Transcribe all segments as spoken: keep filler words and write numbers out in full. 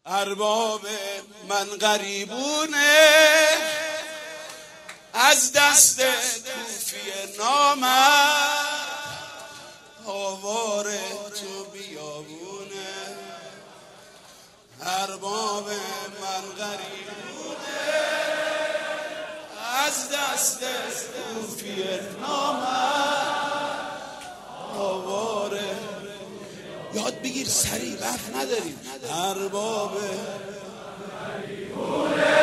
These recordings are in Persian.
ارباب من غریبونه از دست کوفی نامرد، آواره تو بیابونه. ارباب من غریبونه از دست کوفی نامرد، آواره. یاد بگیر سریع، وقت نداریم. ارباب غریبونه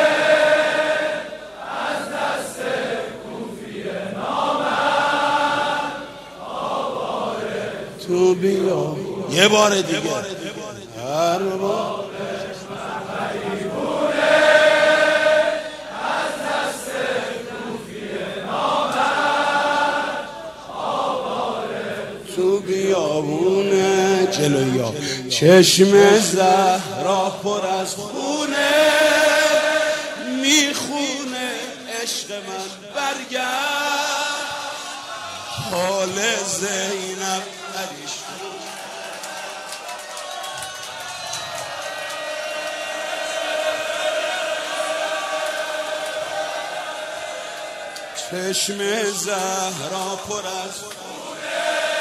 از دست کوفی نامرد، آواره تو بیا. یه بار دیگه. ارباب غریبونه از دست کوفی نامرد، آواره تو بیابونه. جلویا چشم زهرا پر از خونه، میخونه عشق من برگرد. حال زینب پریشون، چشم زهرا پر از خونه،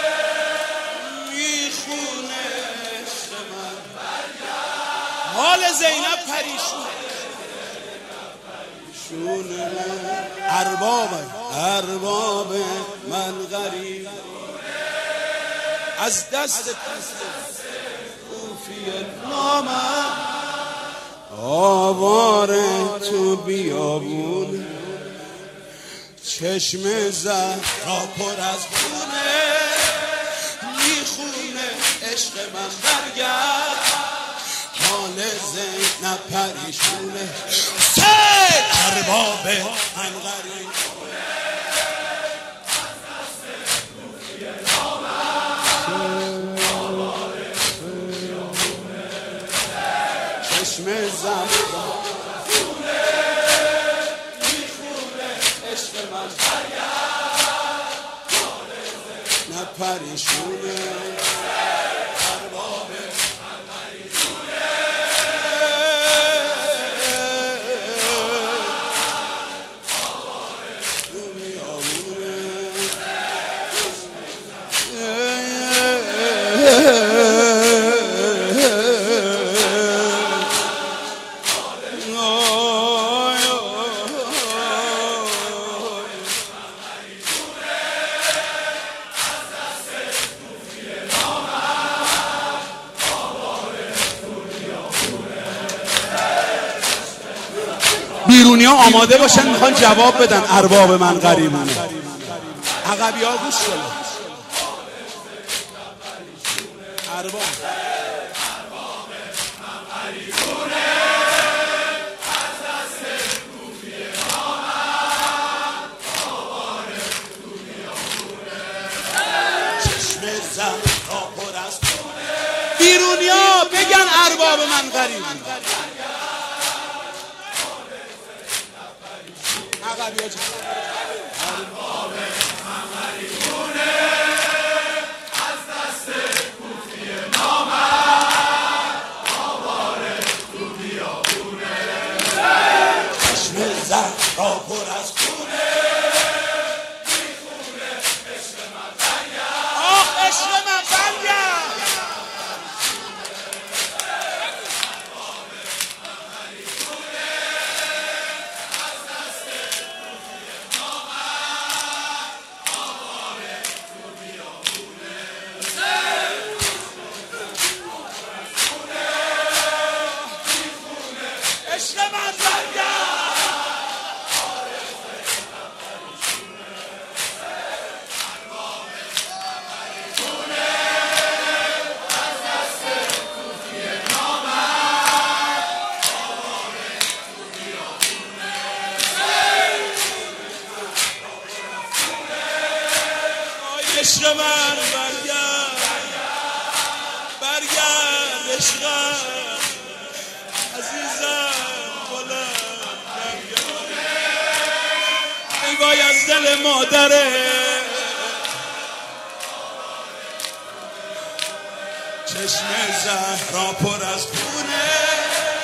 میخونه عشق من برگرد. حال زینب پریشونه. ارباب ارباب من غریب از دست کوفی نامرد، آواره تو بیابونه. چشم زهرا پر از خونه، میخونه عشق من برگرد. حال زینب پریشونه. سه ارباب من غریبونه از دست کوفی نامرد، آواره تو بیابونه. چشم زهرا پریشونه. ارباب من غریبونه آواره تو بیابونه. بیرونی ها آماده باشن، میخوان جواب بدن. ارباب من غریبونه. عقبی ها گوش کنن. ارباب من غریبونه از دست کوفی نامرد، آواره تو بیابونه. چشم زهرا پر از خونه، بیرونی ها بگن ارباب من غریبونه. ارباب من غریبونه از دست کوفی نامرد، آواره تو بیابونه. چشم زهرا پر از خونه، میخونه عشق من برگرد. آخ عشق من برگرد. عشق من برگرد، برگرد عشقم عزیزم، بلند برگرد. ای وای از دل مادره، چشم زهرا پر از خونه.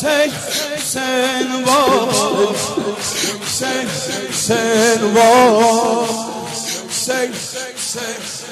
حسین حسین وای حسین حسین وای حسین حسین